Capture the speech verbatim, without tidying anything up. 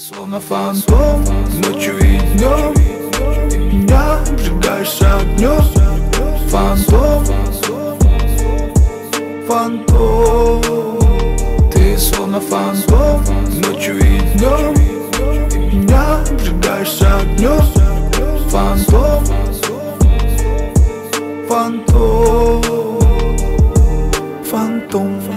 Словно фантом, ночью и днем меня обжигаешься огнем. Фантом, фантом. Ты словно фантом, ночью и днем меня обжигаешься огнем. Фантом, фантом, фантом.